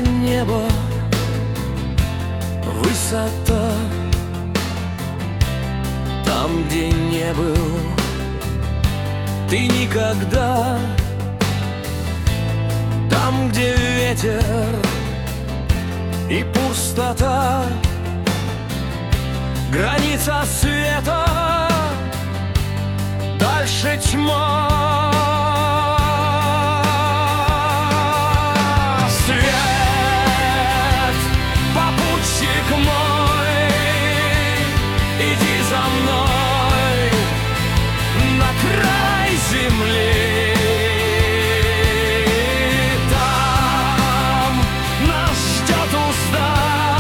небо, высота. Там, где не был ты никогда. Там, где ветер и пустота, граница света, дальше тьма. Свет, попутчик мой, иди за мной на край земли. Там нас ждет узда,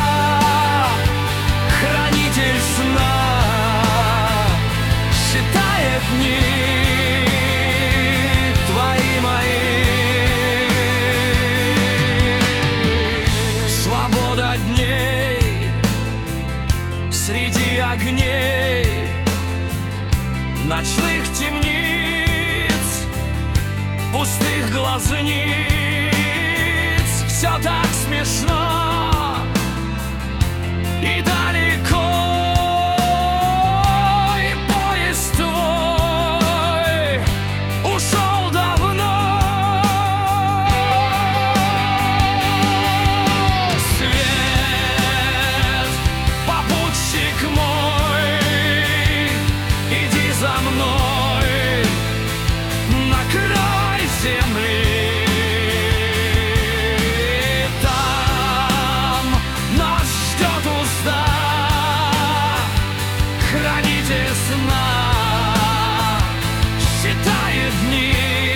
хранитель сна, считает дни твои, мои. Свобода дней среди огней ночных темниц, пустых глазниц. Все так смешно и далеко, и поезд твой ушел давно. Свет, попутчик мой, иди за мной на край земли. Там нас ждет узда, хранитель сна, считает дни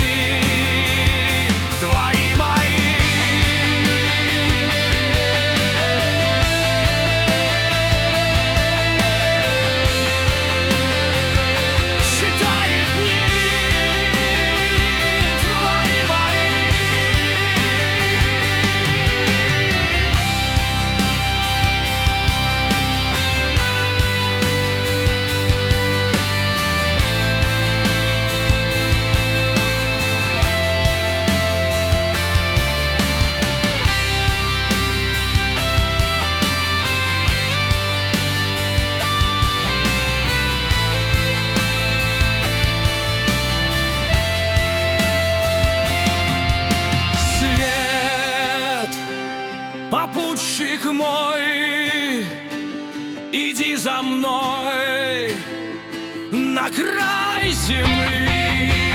твои, мои. Считает дни твои, мои. Свет, попутчик мой, иди за мной на край земли.